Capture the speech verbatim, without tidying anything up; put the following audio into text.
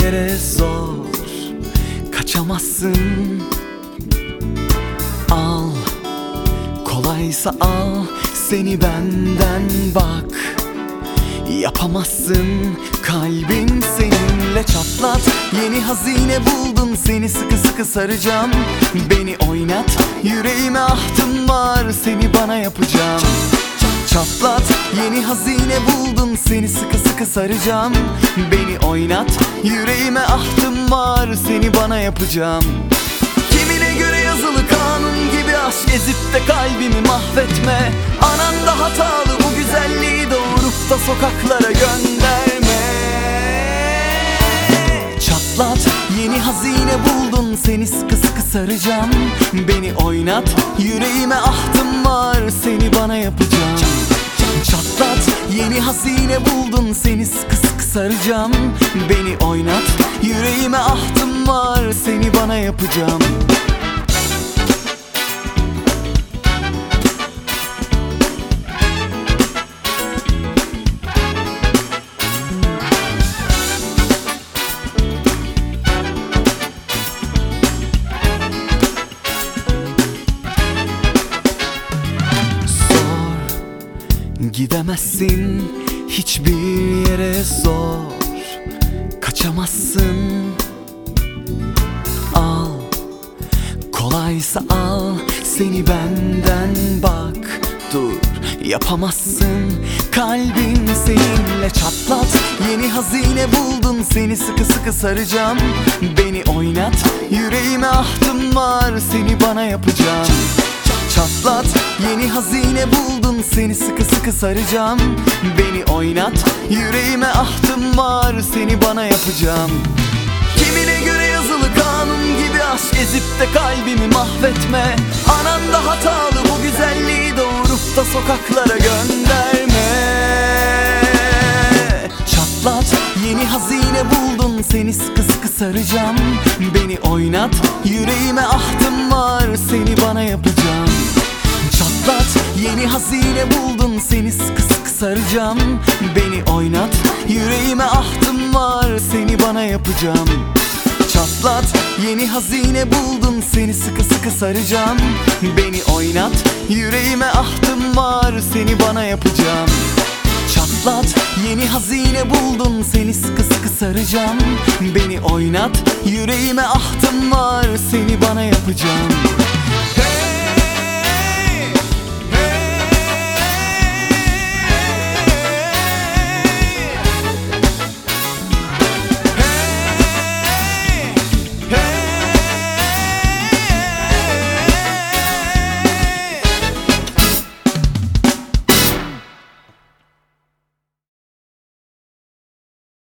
yere zor kaçamazsın. Al, kolaysa al seni benden, bak yapamazsın, kalbin seninle çatlat. Yeni hazine buldum, seni sıkı sıkı saracağım. Beni oynat, yüreğime ahtım var, seni bana yapacağım. Çatlat, yeni hazine buldum, seni sıkı sıkı saracağım. Beni oynat, yüreğime ahtım var, seni bana yapacağım. Kimine göre yazılı kanun gibi aşk, ezip de kalbimi mahvetme. Anan da hatalı, bu güzelliği doğurup da sokaklara gönderme. Çatlat, yeni hazine buldum, seni sıkı sıkı saracağım. Beni oynat, yüreğime ahtım var, seni bana yapacağım. Çatlat, yeni hazine buldum, seni sıkı sıkı saracağım. Beni oynat, yüreğime ahtım var, seni bana yapacağım. Gidemezsin hiçbir yere, zor kaçamazsın. Al, kolaysa al seni benden, bak dur yapamazsın, kalbin seninle çatlat. Yeni hazine buldum, seni sıkı sıkı saracağım. Beni oynat, yüreğime ahtım var, seni bana yapacağım. Çatlat, yeni hazine buldum, seni sıkı sıkı saracağım. Beni oynat, yüreğime ahtım var, seni bana yapacağım. Kimine göre yazılı kanun gibi aşk, ezip de kalbimi mahvetme. Anan da hatalı, bu güzelliği doğurup da sokaklara gönderme. Çatlat, yeni hazine buldum, seni sıkı sıkı saracağım. Beni oynat, yüreğime ahtım var, seni bana yapacağım. Çatlat, yeni hazine buldum, seni sıkı sıkı saracağım. Beni oynat, yüreğime ahtım var, seni bana yapacağım. Çatlat, yeni hazine buldum, seni sıkı sıkı saracağım. Beni oynat, yüreğime ahtım var, seni bana yapacağım. Çatlat, yeni hazine buldum, seni sıkı sıkı saracağım. Beni oynat, yüreğime ahtım var, seni bana yapacağım.